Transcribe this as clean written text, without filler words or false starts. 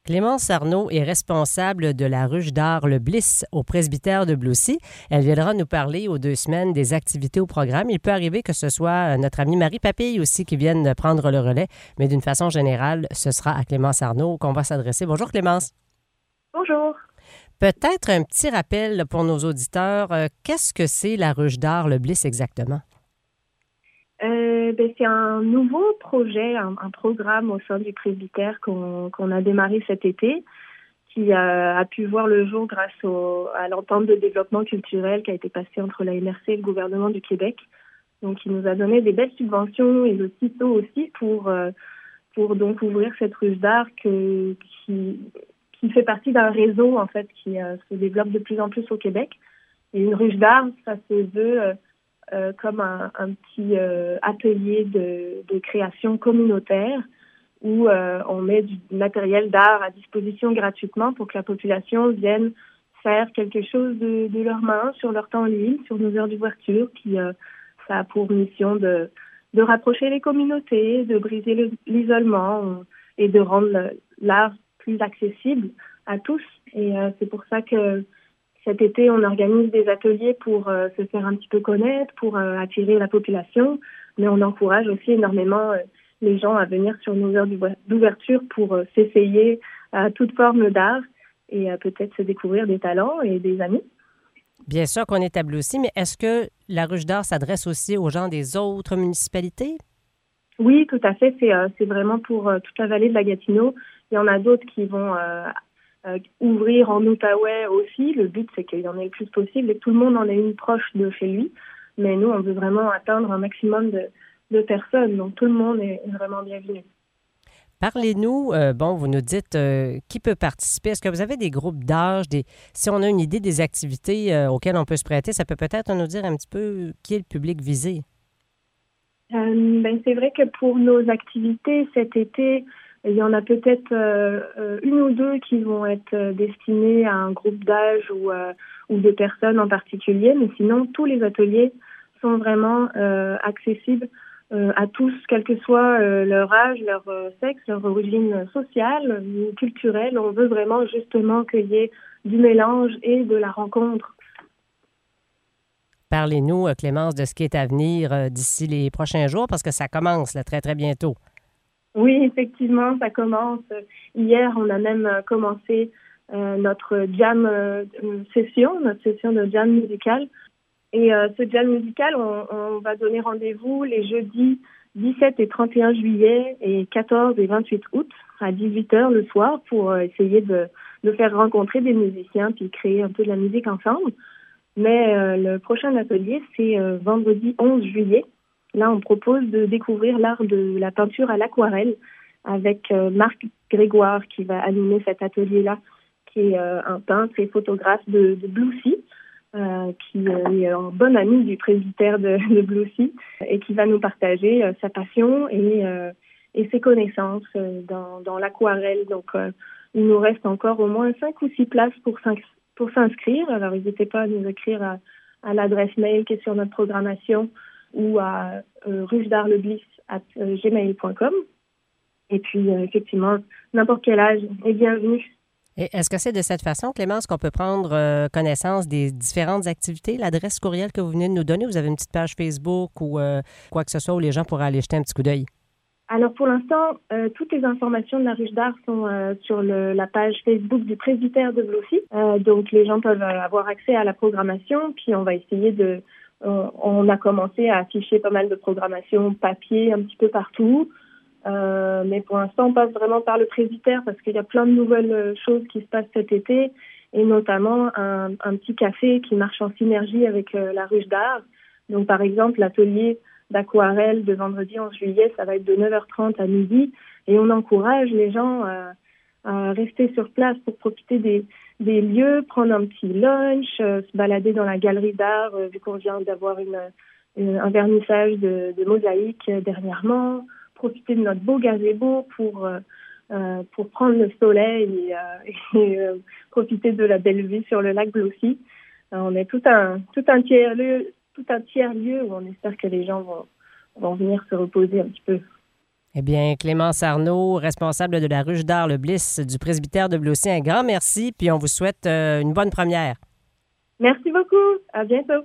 Clémence Arnaud est responsable de la ruche d'art Le Bliss au presbytère de Bloussy. Elle viendra nous parler aux 2 semaines des activités au programme. Il peut arriver que ce soit notre amie Marie Papille aussi qui vienne prendre le relais, mais d'une façon générale, ce sera à Clémence Arnaud qu'on va s'adresser. Bonjour Clémence. Bonjour. Peut-être un petit rappel pour nos auditeurs. Qu'est-ce que c'est la ruche d'art Le Bliss exactement? C'est un nouveau projet, un programme au sein du presbytère qu'on a démarré cet été, qui a pu voir le jour grâce à l'entente de développement culturel qui a été passée entre la MRC et le gouvernement du Québec. Donc, il nous a donné des belles subventions et le CITO aussi pour donc ouvrir cette ruche d'art qui fait partie d'un réseau en fait qui se développe de plus en plus au Québec. Et une ruche d'art, ça se veut comme un petit atelier de création communautaire où on met du matériel d'art à disposition gratuitement pour que la population vienne faire quelque chose de leurs mains sur leur temps libre, sur nos heures d'ouverture. Puis ça a pour mission de rapprocher les communautés, de briser l'isolement et de rendre l'art plus accessible à tous. Et c'est pour ça que cet été, on organise des ateliers pour se faire un petit peu connaître, pour attirer la population, mais on encourage aussi énormément les gens à venir sur nos heures d'ouverture pour s'essayer à toute forme d'art et peut-être se découvrir des talents et des amis. Bien sûr qu'on est à Bloussy, mais est-ce que la ruche d'art s'adresse aussi aux gens des autres municipalités? Oui, tout à fait. C'est vraiment pour toute la vallée de la Gatineau. Il y en a d'autres qui vont ouvrir en Outaouais aussi. Le but, c'est qu'il y en ait le plus possible et que tout le monde en ait une proche de chez lui. Mais nous, on veut vraiment atteindre un maximum de personnes. Donc, tout le monde est vraiment bienvenu. Parlez-nous, vous nous dites qui peut participer. Est-ce que vous avez des groupes d'âge? Si on a une idée des activités auxquelles on peut se prêter, ça peut peut-être nous dire un petit peu qui est le public visé? C'est vrai que pour nos activités cet été, il y en a peut-être une ou deux qui vont être destinées à un groupe d'âge ou de personnes en particulier, mais sinon tous les ateliers sont vraiment accessibles à tous, quel que soit leur âge, leur sexe, leur origine sociale ou culturelle. On veut vraiment justement qu'il y ait du mélange et de la rencontre. Parlez-nous, Clémence, de ce qui est à venir d'ici les prochains jours, parce que ça commence là, très, très bientôt. Oui, effectivement, ça commence. Hier, on a même commencé notre jam notre session de jam musical. Et ce jam musical, on va donner rendez-vous les jeudis 17 et 31 juillet et 14 et 28 août à 18h le soir pour essayer de faire rencontrer des musiciens puis créer un peu de la musique ensemble. Mais le prochain atelier, c'est vendredi 11 juillet. Là, on propose de découvrir l'art de la peinture à l'aquarelle avec Marc Grégoire qui va animer cet atelier-là, qui est un peintre et photographe de Bloussy, qui est un bon ami du presbytère de Bloussy et qui va nous partager sa passion et ses connaissances dans l'aquarelle. Donc, il nous reste encore au moins 5 ou 6 places pour s'inscrire. Alors, n'hésitez pas à nous écrire à l'adresse mail qui est sur notre programmation ou à ruchedartleblis@gmail.com. Et puis, effectivement, n'importe quel âge est bienvenu. Et est-ce que c'est de cette façon, Clémence, qu'on peut prendre connaissance des différentes activités? L'adresse courriel que vous venez de nous donner, vous avez une petite page Facebook ou quoi que ce soit où les gens pourraient aller jeter un petit coup d'œil? Alors, pour l'instant, toutes les informations de la ruche d'art sont sur la page Facebook du presbytère de Bloussy. Donc, les gens peuvent avoir accès à la programmation. Puis, on va essayer on a commencé à afficher pas mal de programmation papier un petit peu partout. Mais pour l'instant, on passe vraiment par le presbytère parce qu'il y a plein de nouvelles choses qui se passent cet été et notamment un petit café qui marche en synergie avec la ruche d'art. Donc, par exemple, l'atelier d'aquarelle de vendredi 11 juillet, ça va être de 9h30 à midi et on encourage les gens à rester sur place pour profiter des lieux, prendre un petit lunch, se balader dans la galerie d'art vu qu'on vient d'avoir un vernissage de mosaïque dernièrement, profiter de notre beau gazebo pour prendre le soleil et profiter de la belle vue sur le lac Bloussy. On est tout un tiers lieu où on espère que les gens vont venir se reposer un petit peu. Eh bien, Clémence Arnaud, responsable de la ruche d'art Le Bliss du presbytère de Blaucy, un grand merci, puis on vous souhaite une bonne première. Merci beaucoup. À bientôt.